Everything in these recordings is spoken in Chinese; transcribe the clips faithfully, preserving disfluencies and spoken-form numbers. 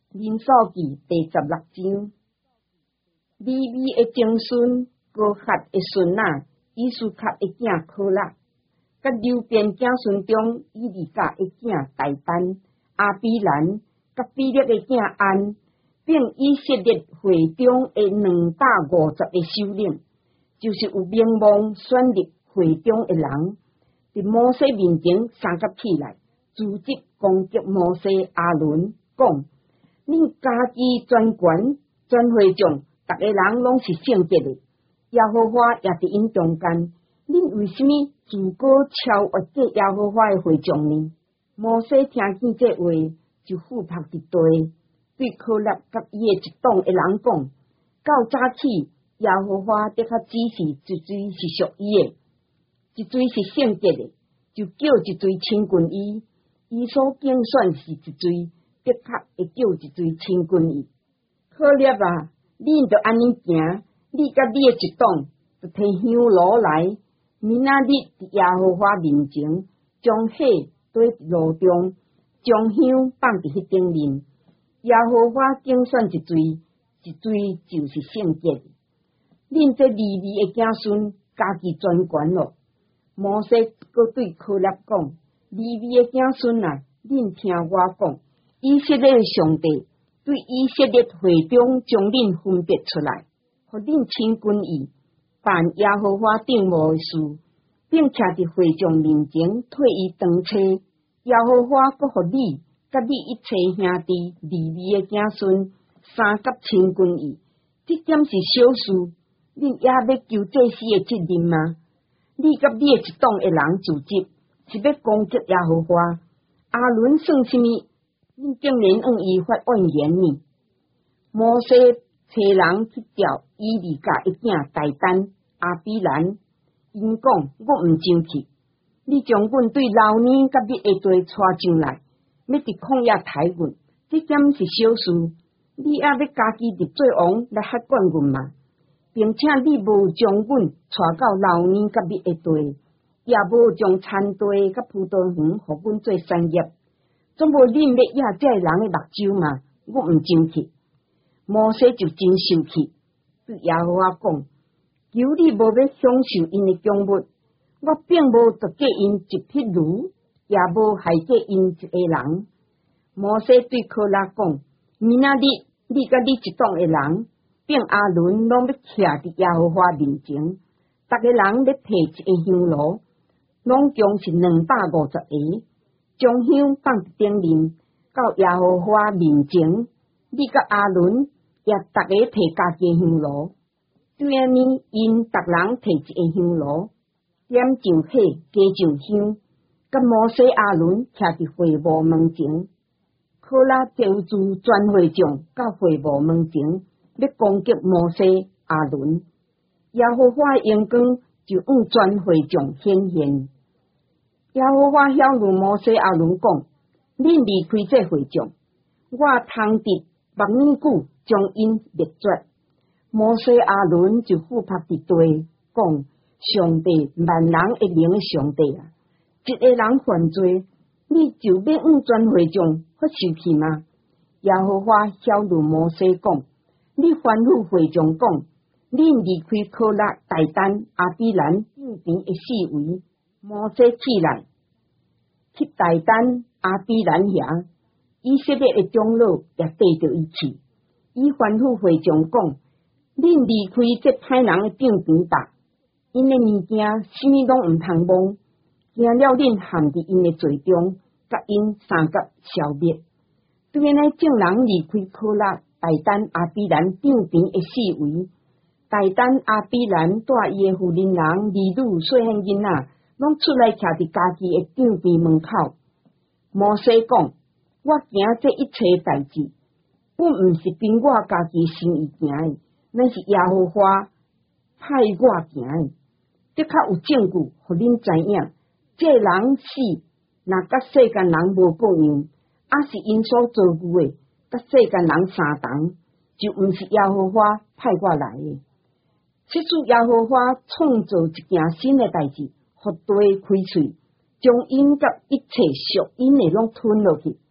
民数記第十六章，利未的曾孫哥轄的孫仔以斯卡的囝可勒，甲流便子孫中以利甲的囝大丹、阿比蘭，甲比勒的囝安，並以色列會中的兩百五十個首領，就是有名望選入會中的人，佇摩西面前三甲起來，組織攻擊摩西亞倫，講：恁家己全權全會眾，逐個人攏是聖潔的，耶和華也佇因中間，恁為什麼自個超越過耶和華的會眾呢？摩西聽見這話，就俯伏佇地，對可勒甲伊的一黨的人講：到早起，耶和華的確指示一水是屬伊的，一水是聖潔的，就叫一水親近伊。伊所競選是一水，的確會叫一水親近伊。可勒啊，恁著安尼行，你甲你的一黨，著摕香爐來，明仔日佇耶和華面前，將火堆佇爐中，將香放佇迄頂面。耶和華競選一水，一水就是聖潔。恁這利未的子孫，家己專權咯。摩西閣對可勒講：利未的子孫啊，恁聽我講，以色列的上帝對以色列會中將恁分別出來，互恁親近伊，辦耶和華頂無的事，並且佇會眾面前替伊長車。耶和華閣互你甲你一切兄弟利未的子孫三甲親近伊，這點是小事，恁也要求祭司的責任嗎？你甲你的一黨的人組織，是要攻擊耶和華，亞倫算什麼？恁竟然向伊發怨言呢？摩西找人去調以利甲的囝大丹、阿比蘭，因講：我毋進去，你將阮對老年甲你下地帶上來，要佇曠野刣阮，這點是小事，你也要家己入做王來轄管阮嘛？並且你無將阮帶到老年甲你下地，也無將田地甲葡萄園互阮做產業，總無恁要野這人的目睭嘛？我毋進去。摩西就真生氣，對耶和華講：求你無要享受因的供物，我並無奪過因一匹驢，也無害過因一個人。摩西對可勒講：明仔日你甲你一黨的人，並亞倫攏要徛佇耶和華面前，逐個人要摕一個香爐，攏共是兩百五十個，將香放佇頂面，到耶和華面前。你甲亞倫也逐個摕家己的香爐，對安尼，因逐人摕一個香爐，點上火，加上香，甲摩西亞倫徛佇會幕門前。可勒就自全會眾到會幕門前，要攻擊摩西亞倫。耶和華的榮光就向全會眾顯現。耶和華曉諭摩西亞倫講：恁離開這會眾，我通敵目耳久，將因滅絕。摩西亞倫就俯伏佇地，講：上帝萬人一靈的上帝啊！一個人犯罪，你就要向全會眾發生氣嗎？耶和華曉諭摩西講：你吩咐會眾講，恁離開可勒、大丹、阿比蘭右邊的四圍。摩西起來，去大丹、阿比蘭遐，以色列的長老也跟着伊去。伊吩咐會眾講：恁離開這歹人的頂邊吧，因的物件什麼攏毋通摸，驚了恁陷佇因的罪中，甲因三甲消滅。對安尼，眾人離開可勒、大丹、阿比蘭頂邊的四圍。大丹、阿比蘭帶伊的婦人人、兒女、細漢囡仔，攏出來徛佇家己的頂邊門口。摩西講：我行這一切代志，我毋是憑我家己心意行的，乃是耶和華派我行的。的確有證據，互恁知影，這人死，若甲世間人無共樣，也是因所做舊的，甲世間人相同，就毋是耶和華派我來的。即使耶和華創造一件新的代志，互地開喙，將因甲一切屬因的攏吞落去，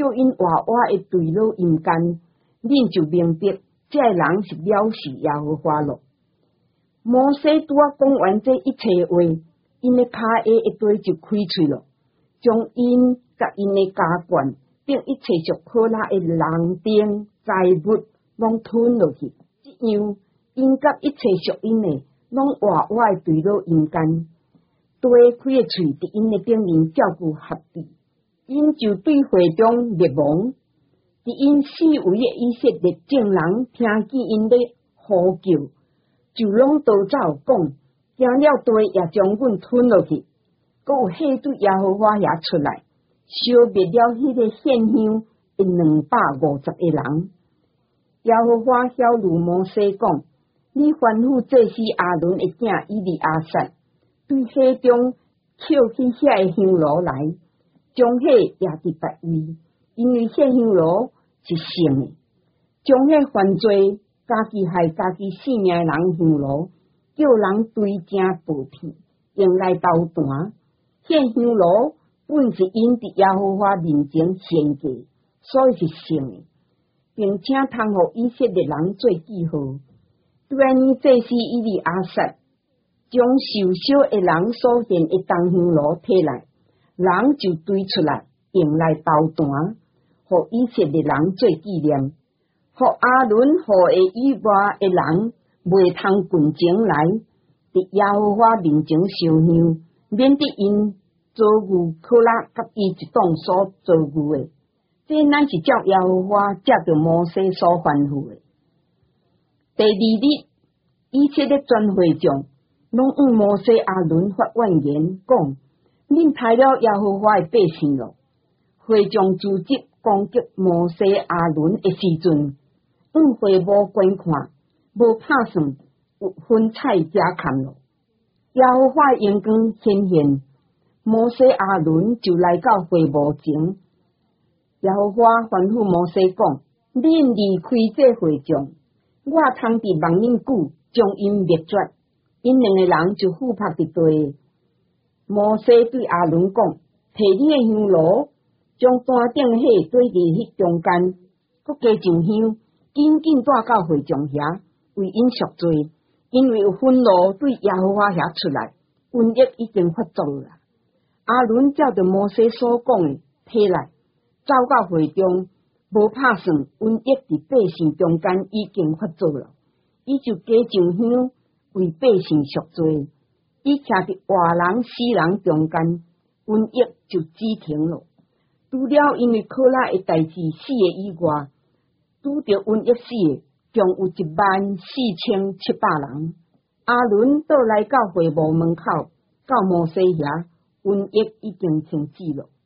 叫因活活诶坠落阴间，恁就明白这人是藐视耶和华咯。摩西拄啊讲完这一切话，因诶骹下一堆就开喙咯，将因甲因诶家眷，并一切属可拉诶人丁财物拢吞落去。这样，因甲一切属因诶，拢活活坠落阴间。对开诶喙伫因诶顶面照顾合地，因就对会中灭亡。伫因四围诶以色列众人听见因咧呼叫，就拢逃走，讲惊了地也将阮吞落去。阁有火对耶和华也出来，烧灭了迄个献香诶两百五十个人。耶和华晓諭摩西讲：你吩咐祭司亚伦诶囝以利亚撒，对火中捡起遐个香炉来，将火压伫别位，因为遐香炉是圣诶。将迄犯罪家己害家己性命诶人香炉，叫人对正暴骗，用来斗弹。迄香炉本是因伫耶和华面前献祭，所以是圣诶，并且通互以色列人做记号。对呢，祭司以利亚撒将受烧诶人所献诶灯香炉摕来，人就堆出来，用来斗弹，互以色列人做纪念。互阿伦互诶以外诶人袂通近前来，伫耶和华面前烧香，免得因遭遇可拉甲伊一党所遭遇诶。这乃是照耶和华借着摩西所吩咐诶。第二日，以色列全会众拢向摩西亚伦发怨言，讲：恁害了耶和华诶百姓咯。会众组织攻击摩西亚伦诶时阵，向会无观看，无拍算，有分菜加砍咯。耶和华阳光显现，摩西亚伦就来到会幕前。耶和华吩咐摩西讲：恁离开这会众，我通伫望恁久，将因灭绝。因两个人就俯拍伫地。摩西对亚伦讲：摕你诶香炉，将单顶火堆伫迄中间，搁加上香，紧紧带到会众遐，为因赎罪。因为有愤怒对耶和华遐出来，瘟疫已经发作了。亚伦照着摩西所讲诶，摕来走到会中，无拍算，瘟疫伫百姓中间已经发作了。伊就加上香，为百姓赎罪。伊徛伫活人死人中间，瘟疫就止停了。除了因为可拉诶代志死诶以外，拄着瘟疫死诶，共有一万四千七百人。亚伦倒来到会幕门口，到摩西遐，瘟疫已经停止了。